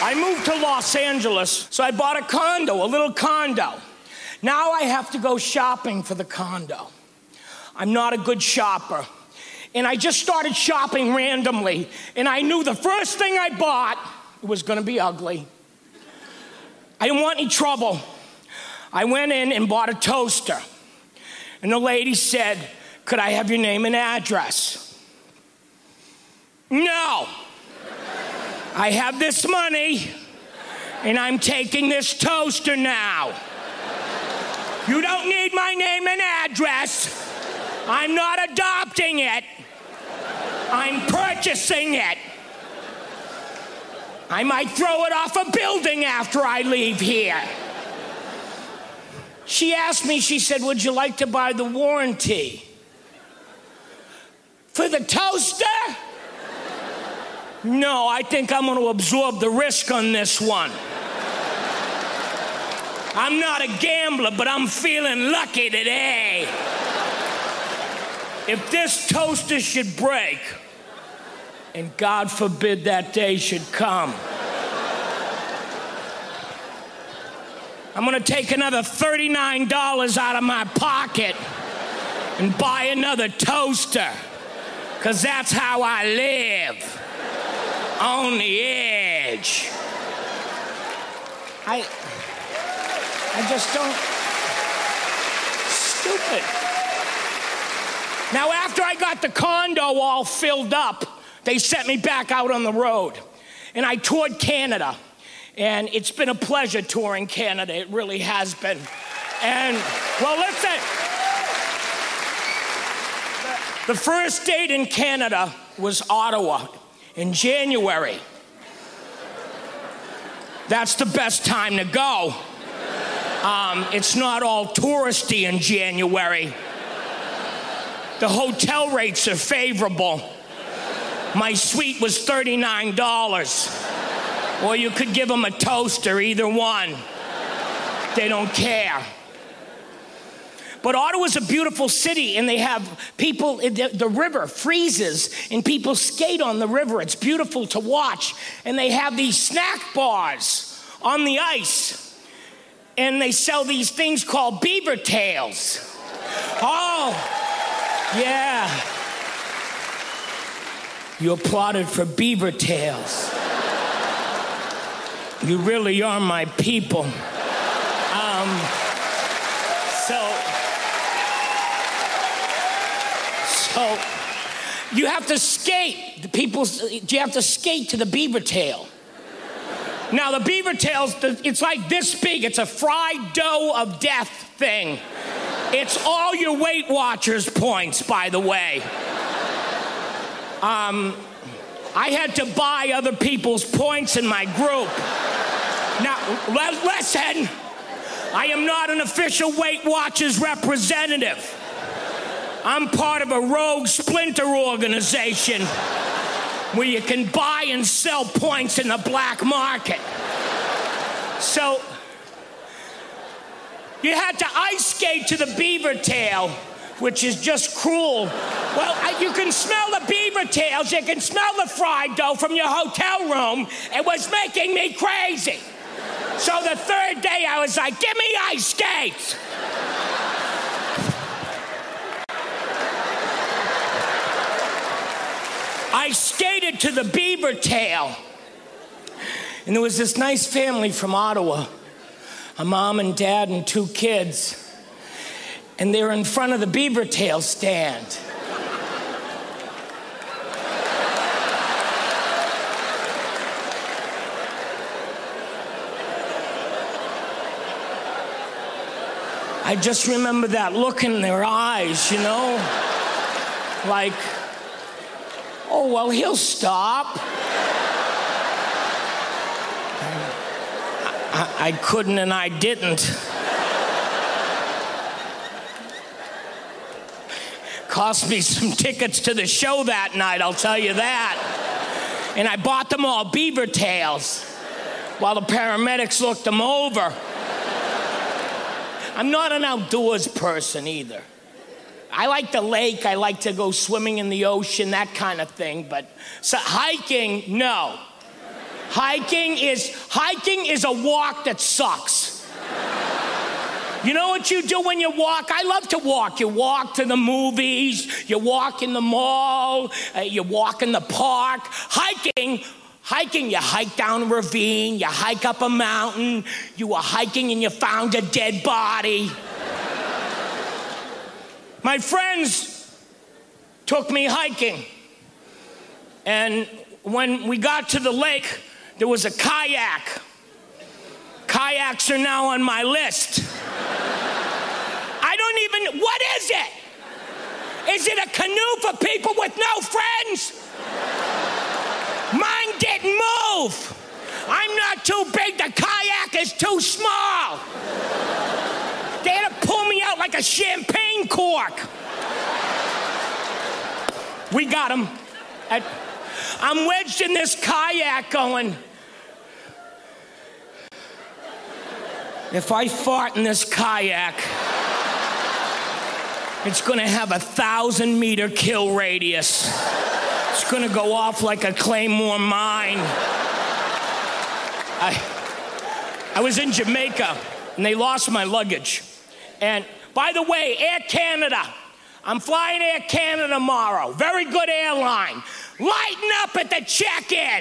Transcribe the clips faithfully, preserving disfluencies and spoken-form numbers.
I moved to Los Angeles, so I bought a condo, a little condo. Now I have to go shopping for the condo. I'm not a good shopper. And I just started shopping randomly, and I knew the first thing I bought was gonna be ugly. I didn't want any trouble. I went in and bought a toaster. And the lady said, "Could I have your name and address?" No. I have this money, and I'm taking this toaster now. You don't need my name and address. I'm not adopting it. I'm purchasing it. I might throw it off a building after I leave here. She asked me, she said, "Would you like to buy the warranty?" For the toaster? No, I think I'm going to absorb the risk on this one. I'm not a gambler, but I'm feeling lucky today. If this toaster should break, and God forbid that day should come, I'm gonna take another thirty-nine dollars out of my pocket and buy another toaster, because that's how I live, on the edge. I, I just don't, stupid. Now, after I got the condo all filled up, they sent me back out on the road. And I toured Canada. And it's been a pleasure touring Canada. It really has been. And, well, listen. The first date in Canada was Ottawa in January. That's the best time to go. Um, it's not all touristy in January. The hotel rates are favorable. My suite was thirty-nine dollars. Or you could give them a toaster, either one. They don't care. But Ottawa's a beautiful city, and they have people, the, the river freezes, and people skate on the river. It's beautiful to watch. And they have these snack bars on the ice. And they sell these things called beaver tails. Oh, yeah. You applauded for beaver tails. You really are my people. Um, so, so you have to skate. The people, you have to skate to the beaver tail. Now the beaver tails, it's like this big. It's a fried dough of death thing. It's all your Weight Watchers points, by the way. Um, I had to buy other people's points in my group. Now, listen, I am not an official Weight Watchers representative. I'm part of a rogue splinter organization where you can buy and sell points in the black market. So, you had to ice skate to the beaver tail, which is just cruel. Well, you can smell the beaver tails, you can smell the fried dough from your hotel room. It was making me crazy. So the third day I was like, give me ice skates. I skated to the beaver tail. And there was this nice family from Ottawa, a mom and dad and two kids. And they were in front of the beaver tail stand. I just remember that look in their eyes, you know? Like, oh, well, he'll stop. I, I couldn't and I didn't. Cost me some tickets to the show that night, I'll tell you that. And I bought them all beaver tails while the paramedics looked them over. I'm not an outdoors person either. I like the lake, I like to go swimming in the ocean, that kind of thing, but so hiking, no. Hiking is, hiking is a walk that sucks. You know what you do when you walk? I love to walk. You walk to the movies, you walk in the mall, uh, you walk in the park. Hiking, hiking, you hike down a ravine, you hike up a mountain, you were hiking and you found a dead body. My friends took me hiking. And when we got to the lake, there was a kayak. Kayaks are now on my list. I don't even, what is it? Is it a canoe for people with no friends? Mine didn't move. I'm not too big, the kayak is too small. They had to pull me out like a champagne cork. We got him. I'm wedged in this kayak going, if I fart in this kayak, it's gonna have a thousand meter kill radius. It's gonna go off like a Claymore mine. I, I was in Jamaica and they lost my luggage. And by the way, Air Canada, I'm flying Air Canada tomorrow. Very good airline. Lighten up at the check-in.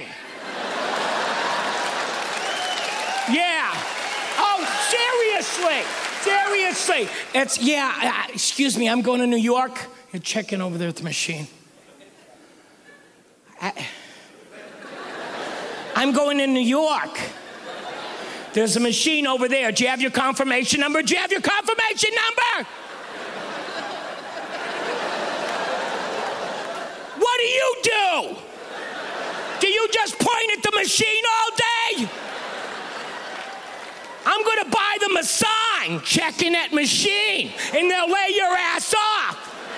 Yeah. Oh, seriously. Seriously. It's, yeah, uh, excuse me, I'm going to New York. You're checking over there at the machine. I, I'm going to New York. There's a machine over there. Do you have your confirmation number? Do you have your confirmation number? What do you do? Do you just point at the machine all day? I'm gonna buy them a sign, checking that machine, and they'll lay your ass off.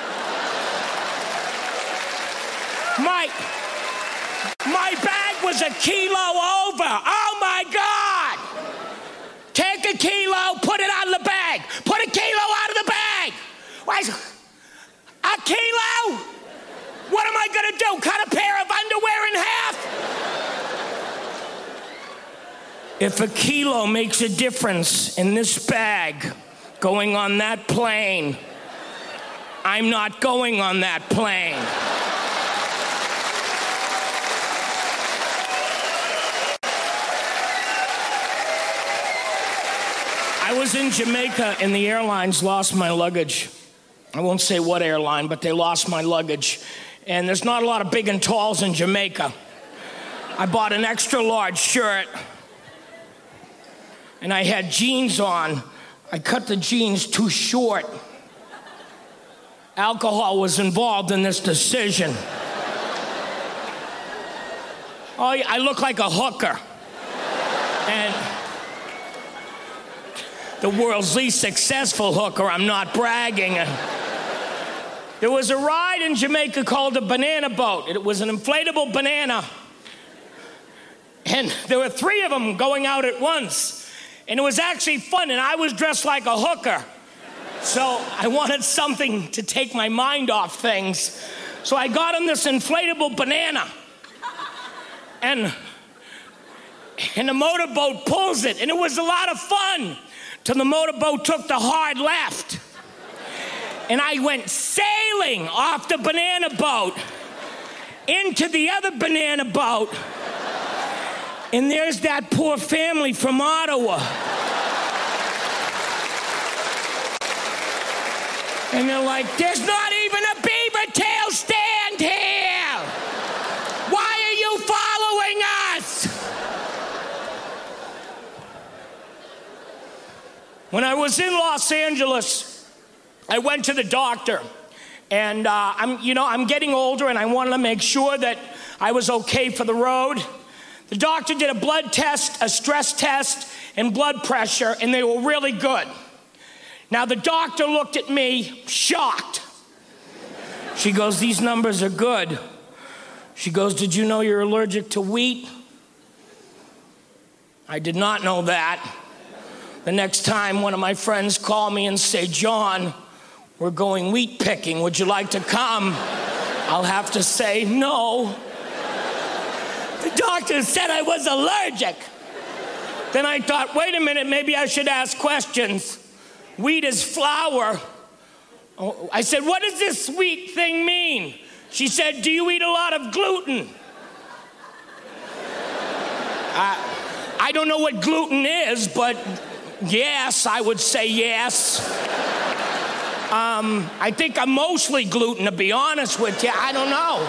My, my bag was a kilo over. Oh my God. Take a kilo, put it out of the bag. Put a kilo out of the bag. Why, a kilo? What am I gonna do? Cut a pair of underwear in half? If a kilo makes a difference in this bag going on that plane, I'm not going on that plane. I was in Jamaica and the airlines lost my luggage. I won't say what airline, but they lost my luggage. And there's not a lot of big and talls in Jamaica. I bought an extra large shirt and I had jeans on. I cut the jeans too short. Alcohol was involved in this decision. Oh, I look like a hooker. And the world's least successful hooker, I'm not bragging. There was a ride in Jamaica called a banana boat. It was an inflatable banana. And there were three of them going out at once. And it was actually fun, and I was dressed like a hooker. So I wanted something to take my mind off things. So I got on this inflatable banana. And, and the motorboat pulls it, and it was a lot of fun. Till the motorboat took the hard left. And I went sailing off the banana boat into the other banana boat. And there's that poor family from Ottawa. And they're like, there's not even a beaver tail stand here. Why are you following us? When I was in Los Angeles, I went to the doctor. And uh, I'm, you know, I'm getting older and I wanted to make sure that I was okay for the road. The doctor did a blood test, a stress test, and blood pressure, and they were really good. Now, the doctor looked at me, shocked. She goes, these numbers are good. She goes, did you know you're allergic to wheat? I did not know that. The next time one of my friends call me and say, John, we're going wheat picking, would you like to come? I'll have to say no. The doctor said I was allergic. Then I thought, wait a minute, maybe I should ask questions. Wheat is flour. Oh, I said, what does this wheat thing mean? She said, do you eat a lot of gluten? uh, I don't know what gluten is, but yes, I would say yes. Um, I think I'm mostly gluten, to be honest with you. I don't know.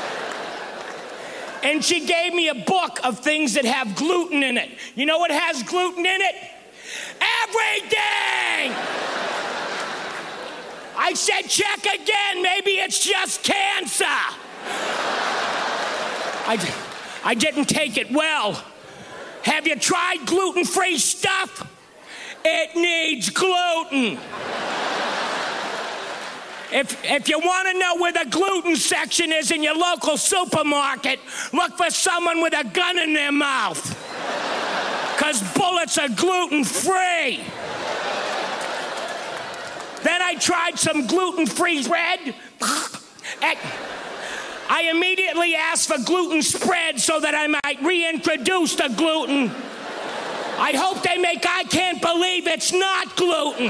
And she gave me a book of things that have gluten in it. You know what has gluten in it? Everything! I said, check again. Maybe it's just cancer. I, I didn't take it well. Have you tried gluten-free stuff? It needs gluten. If, if you want to know where the gluten section is in your local supermarket, look for someone with a gun in their mouth. Because bullets are gluten-free. Then I tried some gluten-free bread. I immediately asked for gluten spread so that I might reintroduce the gluten. I hope they make I can't believe it's not gluten.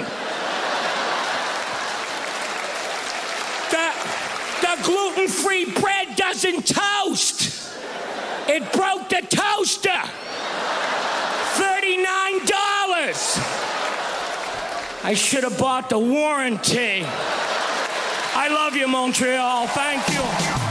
The, the gluten-free bread doesn't toast. It broke the toaster. thirty-nine dollars. I should have bought the warranty. I love you, Montreal. Thank you.